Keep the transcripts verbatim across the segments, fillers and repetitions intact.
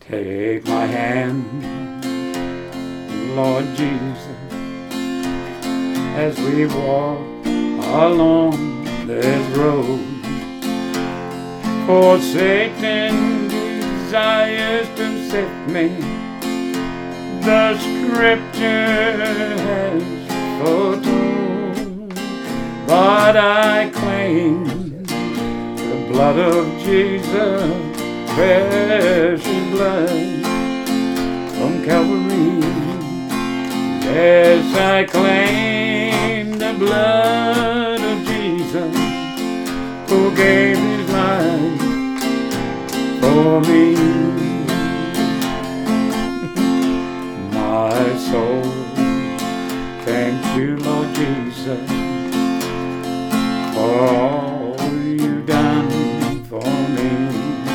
Take my hand, Lord Jesus, as we walk along this road. For Satan desires to sift me, the scripture has foretold. But I claim the blood of Jesus, precious blood from Calvary. Yes, I claim the blood of Jesus, who gave his life for me. My soul, thank you, Lord Jesus, for all you've done for me.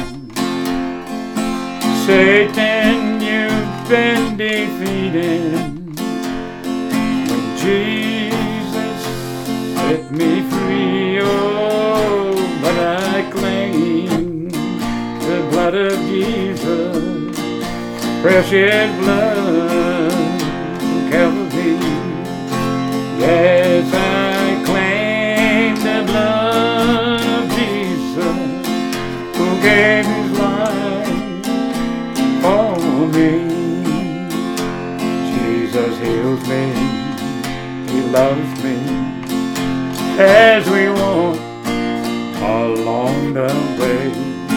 Satan, you've been defeated when Jesus set me free. Oh, but I claim the blood of Jesus, precious blood from Calvary. Yes, I claim the blood of Jesus, who gave his life for me. Jesus heals me, he loves me, as we walk along the way.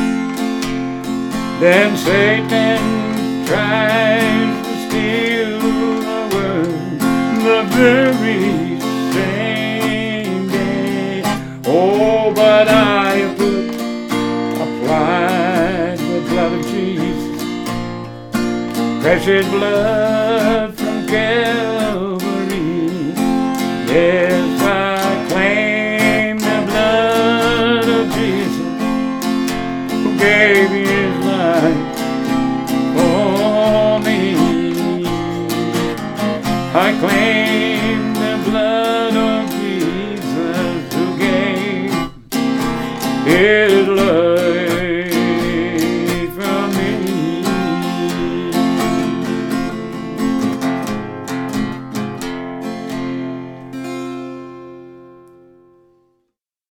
Then Satan tries to steal the word the very same day. Oh, but I have put, applied the blood of Jesus, precious blood from Calvary. Yes, I claim the blood of Jesus, who gave his life for me. I claim the blood of Jesus, who gave his